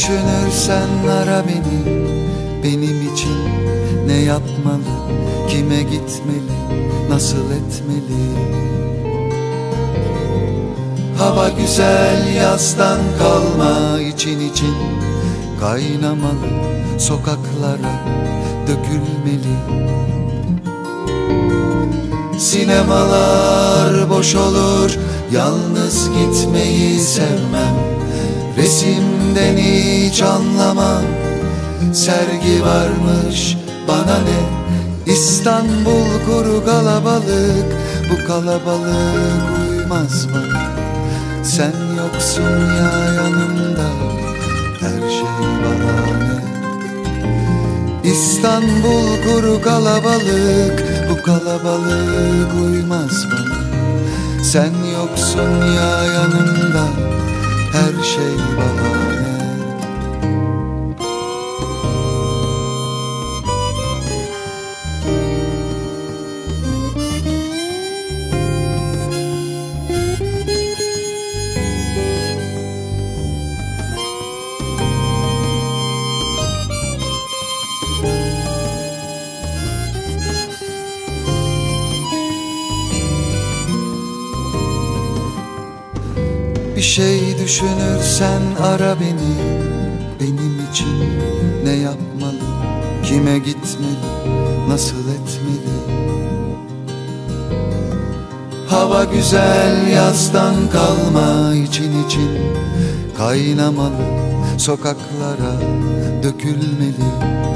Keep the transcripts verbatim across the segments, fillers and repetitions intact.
düşünürsen ara beni. Benim için ne yapmalı, kime gitmeli, nasıl etmeli? Hava güzel, yazdan kalma, için için kaynamalı, sokaklara dökülmeli. Sinemalar boş olur, yalnız gitmeyi sevmem. Resimden hiç anlamam, sergi varmış bana ne? İstanbul kuru kalabalık, bu kalabalık uymaz bana. Sen yoksun ya yanımda, her şey bahane. İstanbul kuru kalabalık, bu kalabalık uymaz bana. Sen yoksun ya yanımda, her şey bahane. Bir şey düşünürsen ara beni. Benim için ne yapmalı, kime gitmeli, nasıl etmeli? Hava güzel, yazdan kalma, için için kaynamalı, sokaklara dökülmeli.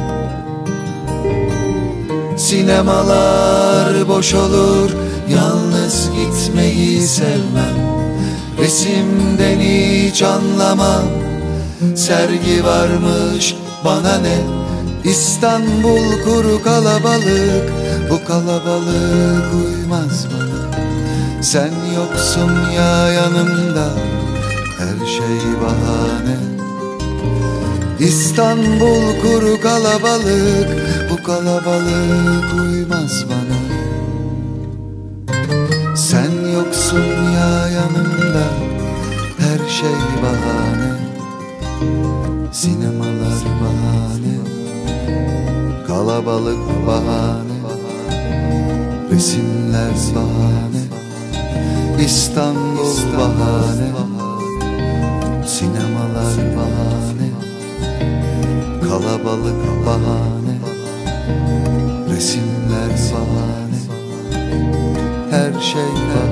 Sinemalar boş olur, yalnız gitmeyi sevmem. Resimden hiç anlamam, sergi varmış bana ne? İstanbul kuru kalabalık, bu kalabalık uymaz bana. Sen yoksun ya yanımda, her şey bahane. İstanbul kuru kalabalık, bu kalabalık uymaz bana. Sen yoksun ya yanımda, her şey bahane. Sinemalar bahane, kalabalık bahane, resimler bahane. İstanbul bahane, sinemalar bahane, kalabalık bahane, resimler bahane. Her şey bahane.